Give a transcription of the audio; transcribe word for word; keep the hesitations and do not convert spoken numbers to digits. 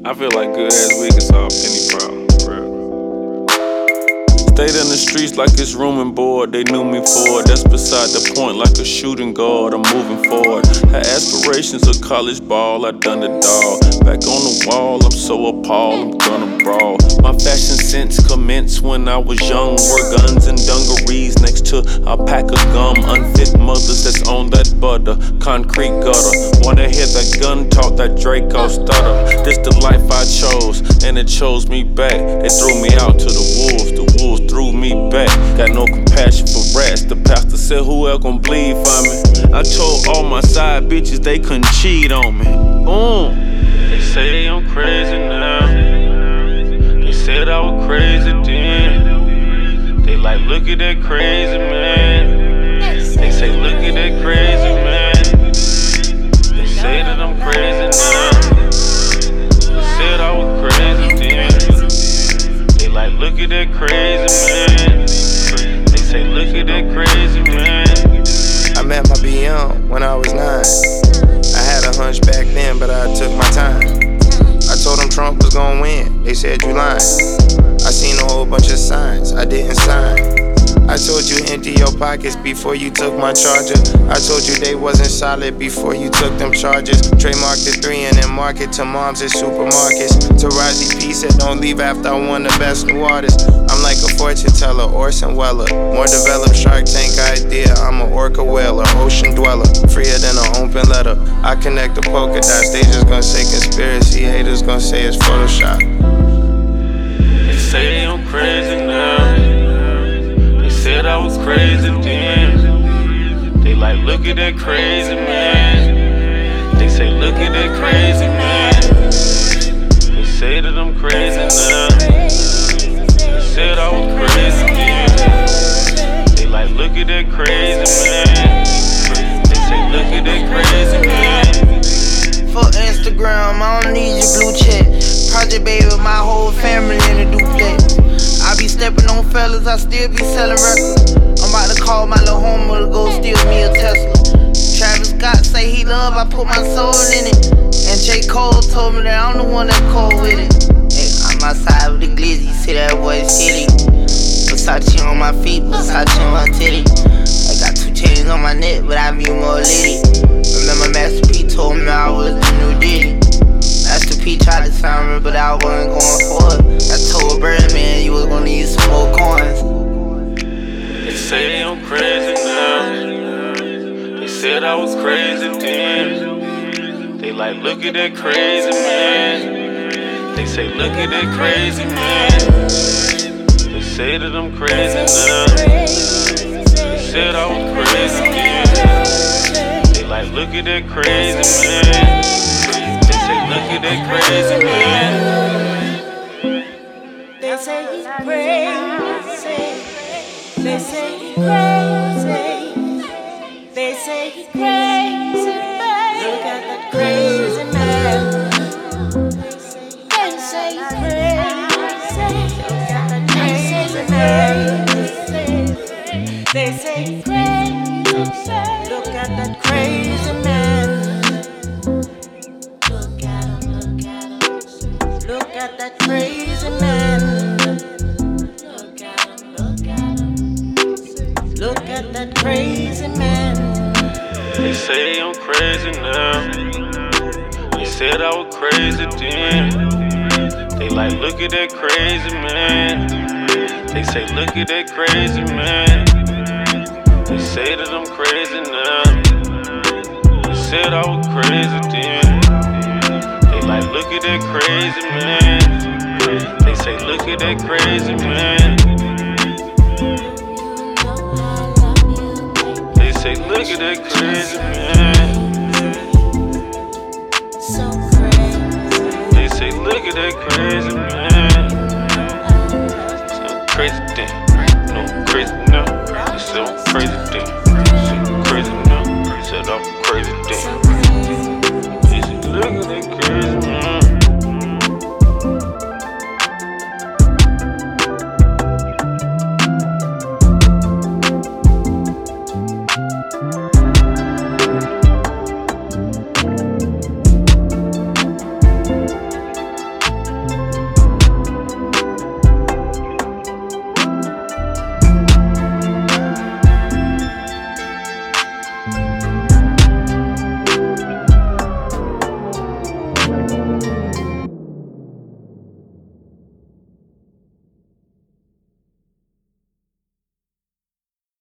I feel like good ass we can solve any problem, for real. Stayed in the streets like it's room and board, they knew me for it. That's beside the point, like a shooting guard, I'm moving forward. Had aspirations of college ball, I done it all. Back on the wall, I'm so appalled, I'm gonna brawl. My fashion sense commenced when I was young. Wore guns and dungarees next to a pack of gum. Unfit mothers that's on that butter, concrete gutter. Wanna hear that gun talk, that Draco stutter. This the life I chose, and it chose me back. They threw me out to the wolves, the wolves threw me back. Got no compassion for rats. The pastor said, who else gon' bleed for me? I told all my side bitches they couldn't cheat on me. Boom. They say I'm crazy now. They said I was crazy then. They like, look at that crazy man. They say, look at that crazy man. They say that I'm crazy now. They said I was crazy then. They like, look at that crazy man. They say, look at that crazy man. I met my B M when I was nine. I had a hunch back then, but I took my time. I told them Trump was gonna win, they said you lying. I seen a whole bunch of signs, I didn't sign. I told you empty your pockets before you took my charger. I told you they wasn't solid before you took them charges. Trademark the three and then market to moms at supermarkets. Taraji P said don't leave after I won the best new artist. I'm like a fortune teller, Orson Weller. More developed Shark Tank idea, I'm an orca whaler, ocean dweller. Freer than an open letter. I connect the polka dots, they just gonna say conspiracy. Haters gonna say it's Photoshop. They say I'm crazy now. Said I was crazy then. They like, look at that crazy man. They say, look at that crazy man. They say that I'm crazy now. They said I was crazy then. They like, look at that crazy man. They say, look at that crazy man. For Instagram, I don't need your blue check. Project baby, my whole family in a duplex. I be stepping on fellas, I still be selling records. I'm about to call my little homie to go steal me a Tesla. Travis Scott say he love, I put my soul in it. And J. Cole told me that I'm the one that cold with it. Hey, I'm outside with the glizzy, see that boy city. Versace on my feet, Versace on my titty. I got two chains on my neck, but I be more litty. Remember Master P told me I was the new Diddy. Master P tried to sign me, but I wasn't going for it. I told Birdman you was gonna need some more coins. They say I'm crazy now. They said I was crazy then. They like, look at that crazy man. They say, look at that crazy man. They say that I'm crazy now. They said I was crazy then. They like, look at that crazy man. Look at that crazy man. They say he's crazy. They say he's crazy. They say he's crazy. Look at that crazy man. They say he's crazy. Look at that crazy man. They say he's crazy. Look at that crazy man. Look at that crazy man. Look at him, look at him. Look at that crazy man. They say I'm crazy now. They said I was crazy then. They like, look at that crazy man. They say, look at that crazy man. They say that I'm crazy now. They said I was crazy then. Like, look at that crazy man. They say, look at that crazy man. They say, look at that crazy man. They say, look at that crazy